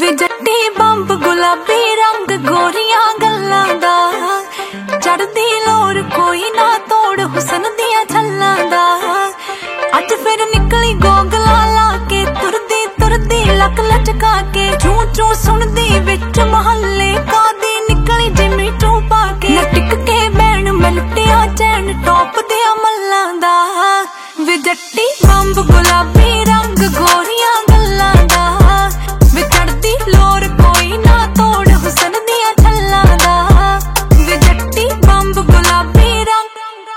वे जट्टी बंब गुलाबी रंग गोरियां गल्लां दा चढ़दी लोर कोई ना तोड़ हुसन दिया छल्लां दा अज फिर निकली गोगला ला के तुरदी तुरदी लक लचका के चू चू सुनदी विच महल्ले कादी निकली जिमी टू पाके टिक के बैन मिलटिया चैन टॉप दिया मल्लां दा वे जट्टी बंब गुलाबी रंग गोरियां गल्लां दा वे चढ़दी लोर कोई ना तोड़ हुसन दिया छल्लां दा वे जट्टी बंब गुलाबी रंग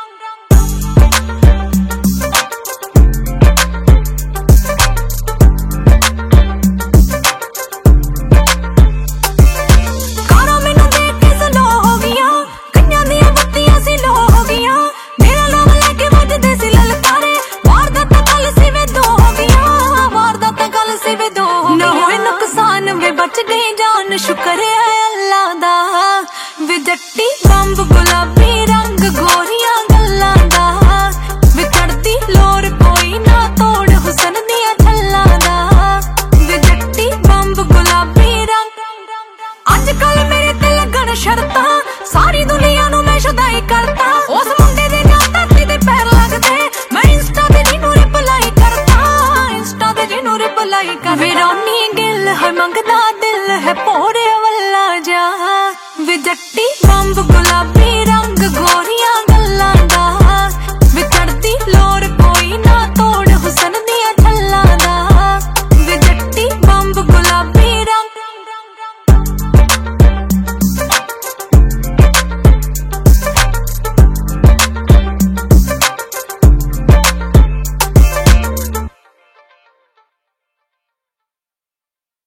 कारा मैनू देख के स्लो हो गया कन्या दियां बत्तियां सी लो हो गया मेरा नाम लेके वजदे सी ललकारे वारदात गल सी वे दो हो गया वारदात गल सी वे दो ना होए नुकसान वे बच गई जान शुक्र है अल्लाह दा वे जट्टी बंब गुलाबी